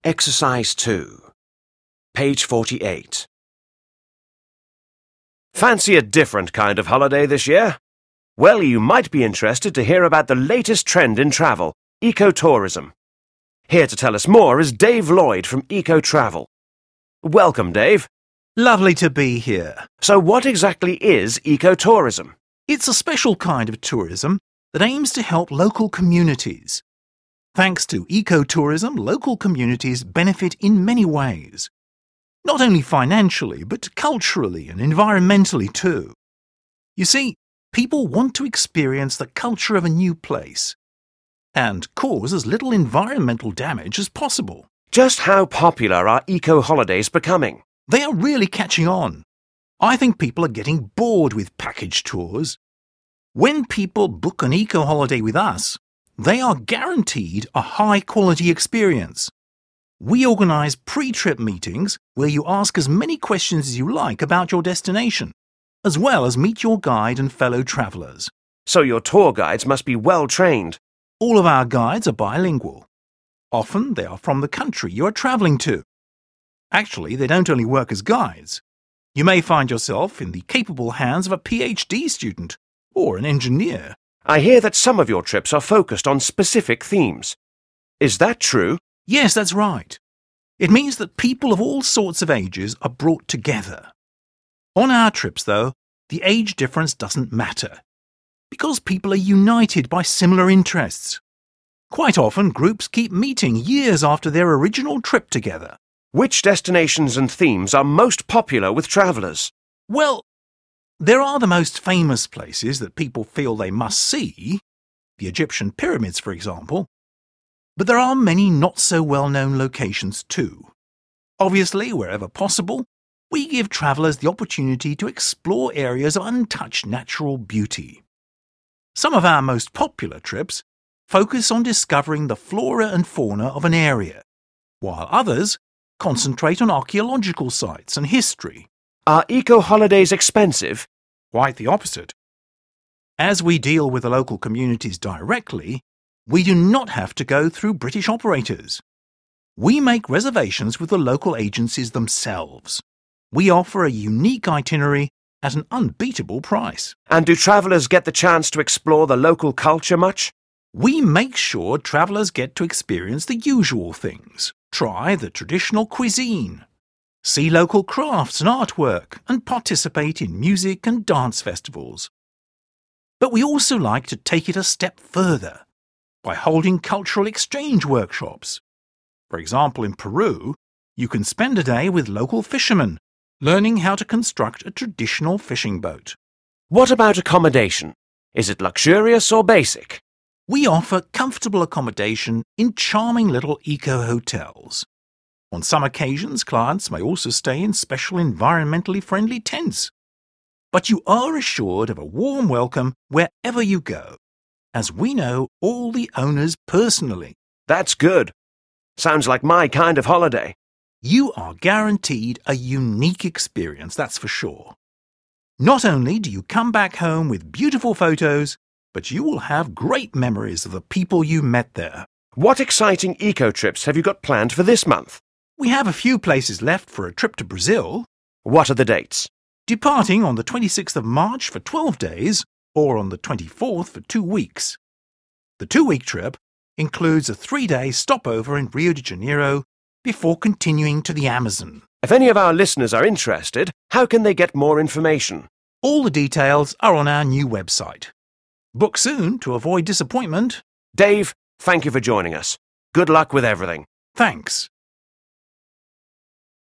Exercise 2. Page 48. Fancy a different kind of holiday this year? Well, you might be interested to hear about the latest trend in travel, ecotourism. Here to tell us more is Dave Lloyd from Ecotravel. Welcome, Dave. Lovely to be here. So what exactly is ecotourism? It's a special kind of tourism that aims to help local communities. Thanks to ecotourism, local communities benefit in many ways. Not only financially, but culturally and environmentally too. You see, people want to experience the culture of a new place and cause as little environmental damage as possible. Just how popular are eco-holidays becoming? They are really catching on. I think people are getting bored with package tours. When people book an eco-holiday with us, they are guaranteed a high-quality experience. We organise pre-trip meetings where you ask as many questions as you like about your destination, as well as meet your guide and fellow travellers. So your tour guides must be well trained. All of our guides are bilingual. Often they are from the country you are travelling to. Actually, they don't only work as guides. You may find yourself in the capable hands of a PhD student or an engineer. I hear that some of your trips are focused on specific themes. Is that true? Yes, that's right. It means that people of all sorts of ages are brought together. On our trips, though, the age difference doesn't matter, because people are united by similar interests. Quite often, groups keep meeting years after their original trip together. Which destinations and themes are most popular with travellers? Well, there are the most famous places that people feel they must see, the Egyptian pyramids, for example. But there are many not-so-well-known locations too. Obviously, wherever possible, we give travellers the opportunity to explore areas of untouched natural beauty. Some of our most popular trips focus on discovering the flora and fauna of an area, while others concentrate on archaeological sites and history. Are eco-holidays expensive? Quite the opposite. As we deal with the local communities directly, we do not have to go through British operators. We make reservations with the local agencies themselves. We offer a unique itinerary at an unbeatable price. And do travellers get the chance to explore the local culture much? We make sure travellers get to experience the usual things. Try the traditional cuisine, see local crafts and artwork, and participate in music and dance festivals. But we also like to take it a step further by holding cultural exchange workshops. For example, in Peru, you can spend a day with local fishermen, learning how to construct a traditional fishing boat. What about accommodation? Is it luxurious or basic? We offer comfortable accommodation in charming little eco-hotels. On some occasions, clients may also stay in special environmentally friendly tents. But you are assured of a warm welcome wherever you go, as we know all the owners personally. That's good. Sounds like my kind of holiday. You are guaranteed a unique experience, that's for sure. Not only do you come back home with beautiful photos, but you will have great memories of the people you met there. What exciting eco-trips have you got planned for this month? We have a few places left for a trip to Brazil. What are the dates? Departing on the 26th of March for 12 days, or on the 24th for 2 weeks. The 2-week trip includes a 3-day stopover in Rio de Janeiro before continuing to the Amazon. If any of our listeners are interested, how can they get more information? All the details are on our new website. Book soon to avoid disappointment. Dave, thank you for joining us. Good luck with everything. Thanks.